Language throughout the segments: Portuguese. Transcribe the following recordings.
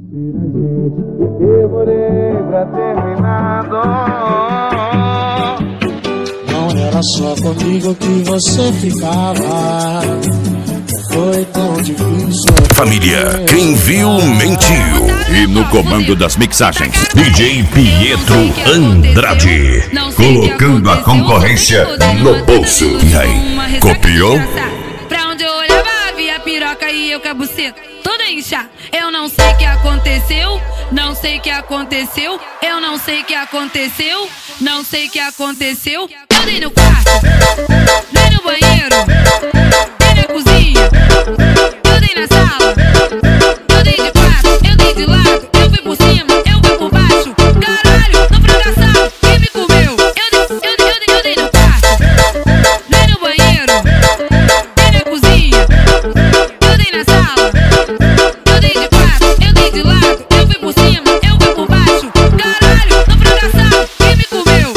Demorei pra terminar. Não era só comigo que você ficava. Foi tão difícil. Família, quem viu mentiu. E no comando das mixagens, DJ Pietro Andrade. Colocando a concorrência no bolso. E aí, copiou? Pra onde eu olhava, via piroca e eu com a buceta toda incha. Eu não sei o que aconteceu, não sei o que aconteceu. Eu não sei o que aconteceu, não sei o que aconteceu. Eu dei no quarto, dei no banheiro, dei na cozinha, eu dei na sala, eu dei de quatro, eu dei de lado, eu fui por cima, eu fui por baixo. Caralho, no fracassado, quem me comeu? Eu dei no quarto, dei no banheiro, dei na cozinha, eu dei na sala, eu dei de quatro, eu dei de lado, eu fui por cima, eu fui por baixo. Caralho, no fracassado, quem me comeu?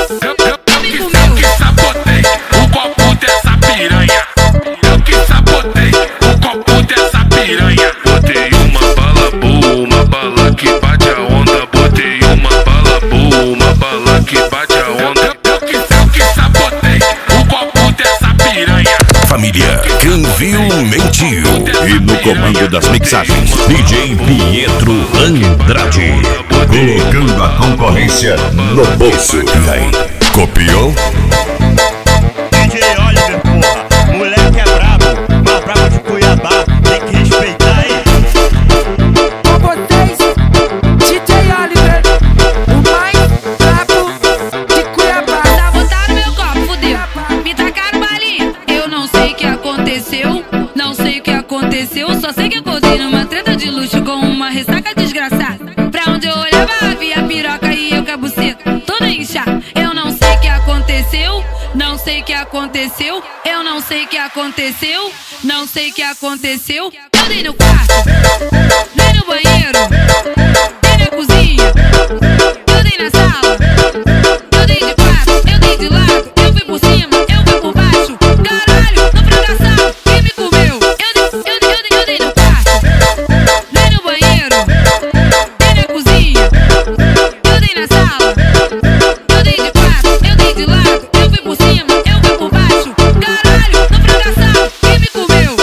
Eu que sabotei o copo dessa piranha. Eu que sabotei o copo dessa piranha. Botei uma bala boa, uma bala que bate a onda. Botei uma bala boa, uma bala que bate a onda. Eu que sabotei o copo dessa piranha. Família, quem viu mentiu. E no comando das mixagens, DJ Pietro Andrade. Colocando a concorrência no bolso. E aí, copiou? DJ Oliver, porra, moleque é brabo, mas brabo de Cuiabá, tem que respeitar ele. Com vocês, DJ Oliver, o mais brabo de Cuiabá. Sabotaram meu copo, fudeu, me tacaram balinha. Eu não sei o que aconteceu, não sei o que aconteceu. Só sei que acordei numa treta de luxo com uma ressaca desgraçada. Pra onde eu olhava, havia piroca e eu com a buceta toda incha. Eu não sei o que aconteceu, não sei o que aconteceu. Eu não sei o que aconteceu, não sei o que aconteceu. Eu dei no quarto, dei no banheiro, dei na cozinha, eu dei na sala, eu dei de quatro, eu dei de lado, eu fui por cima, eu fui por baixo. Caralho, no fracassado, quem me comeu? Eu dei no quarto, dei no banheiro, dei na cozinha, eu dei na sala, eu dei de quatro, eu dei de lado, eu fui por cima, eu fui por baixo. Caralho, no fracassado, quem me comeu?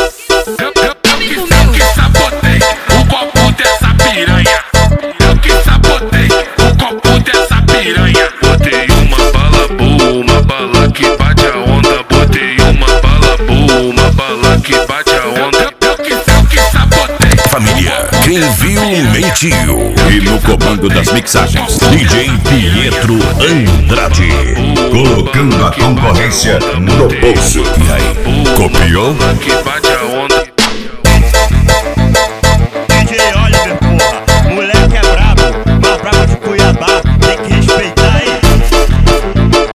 Eu que sabotei o copo dessa piranha. Eu que sabotei o copo dessa piranha. Botei uma bala boa, uma bala que bate a onda. Botei uma bala boa, uma bala que bate a onda. Eu que sabotei. Família, quem viu mentiu. E no comando das mixagens, DJ Pietro Andrade. Colocando a concorrência no bolso. E aí, copiou? Que bate a onda.